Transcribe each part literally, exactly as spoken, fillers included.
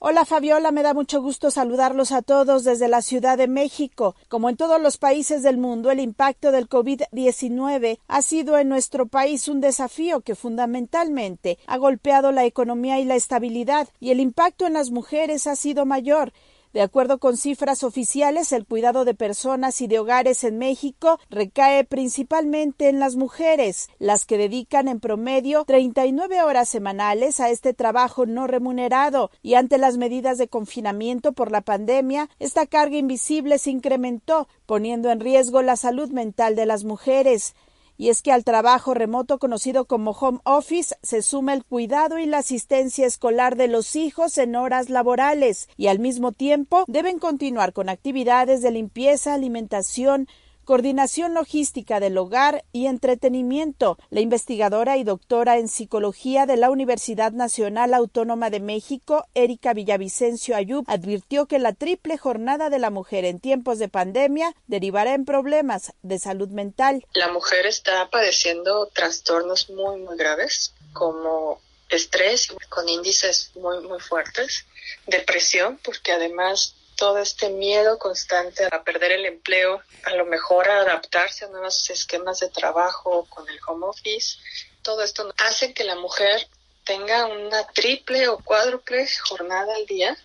Hola Fabiola, me da mucho gusto saludarlos a todos desde la Ciudad de México. Como en todos los países del mundo, el impacto del COVID diecinueve ha sido en nuestro país un desafío que fundamentalmente ha golpeado la economía y la estabilidad, y el impacto en las mujeres ha sido mayor. De acuerdo con cifras oficiales, el cuidado de personas y de hogares en México recae principalmente en las mujeres, las que dedican en promedio treinta y nueve horas semanales a este trabajo no remunerado, y ante las medidas de confinamiento por la pandemia, esta carga invisible se incrementó, poniendo en riesgo la salud mental de las mujeres. Y es que al trabajo remoto conocido como home office se suma el cuidado y la asistencia escolar de los hijos en horas laborales, y al mismo tiempo deben continuar con actividades de limpieza, alimentación, coordinación logística del hogar y entretenimiento. La investigadora y doctora en psicología de la Universidad Nacional Autónoma de México, Erika Villavicencio Ayub, advirtió que la triple jornada de la mujer en tiempos de pandemia derivará en problemas de salud mental. La mujer está padeciendo trastornos muy, muy graves, como estrés con índices muy, muy fuertes, depresión, porque además todo este miedo constante a perder el empleo, a lo mejor a adaptarse a nuevos esquemas de trabajo con el home office, todo esto hace que la mujer tenga una triple o cuádruple jornada al día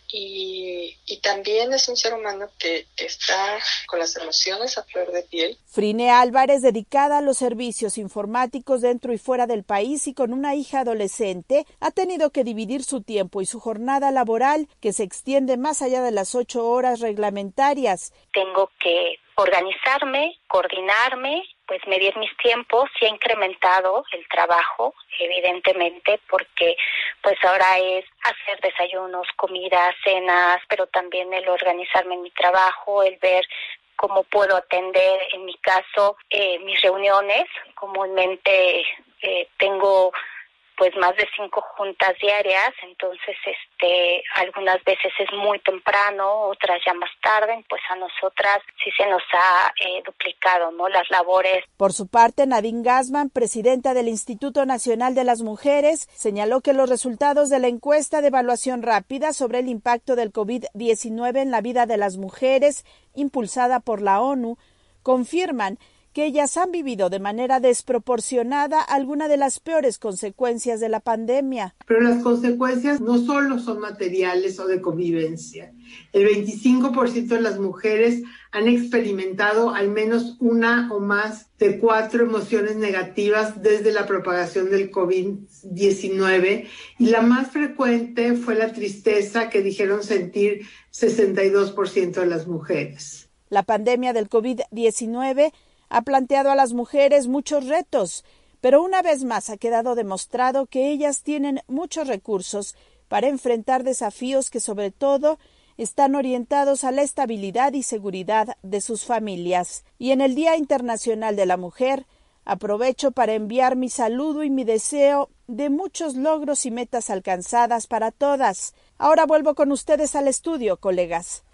y, y también es un ser humano que, que está con las emociones a flor de piel. Frine Álvarez, dedicada a los servicios informáticos dentro y fuera del país y con una hija adolescente, ha tenido que dividir su tiempo y su jornada laboral, que se extiende más allá de las ocho horas reglamentarias. Tengo que organizarme, coordinarme, pues medir mis tiempos. Sí ha incrementado el trabajo, evidentemente, porque pues ahora es hacer desayunos, comidas, cenas, pero también el organizarme en mi trabajo, el ver cómo puedo atender, en mi caso, eh, mis reuniones. Comúnmente eh, tengo pues más de cinco juntas diarias, entonces este algunas veces es muy temprano, otras ya más tarde, pues a nosotras sí se nos ha eh, duplicado, ¿no?, las labores. Por su parte, Nadine Gassman, presidenta del Instituto Nacional de las Mujeres, señaló que los resultados de la encuesta de evaluación rápida sobre el impacto del COVID diecinueve en la vida de las mujeres, impulsada por la ONU, confirman que ellas han vivido de manera desproporcionada alguna de las peores consecuencias de la pandemia. Pero las consecuencias no solo son materiales o de convivencia. El veinticinco por ciento de las mujeres han experimentado al menos una o más de cuatro emociones negativas desde la propagación del COVID diecinueve, y la más frecuente fue la tristeza, que dijeron sentir sesenta y dos por ciento de las mujeres. La pandemia del COVID diecinueve ha planteado a las mujeres muchos retos, pero una vez más ha quedado demostrado que ellas tienen muchos recursos para enfrentar desafíos que sobre todo están orientados a la estabilidad y seguridad de sus familias. Y en el Día Internacional de la Mujer, aprovecho para enviar mi saludo y mi deseo de muchos logros y metas alcanzadas para todas. Ahora vuelvo con ustedes al estudio, colegas.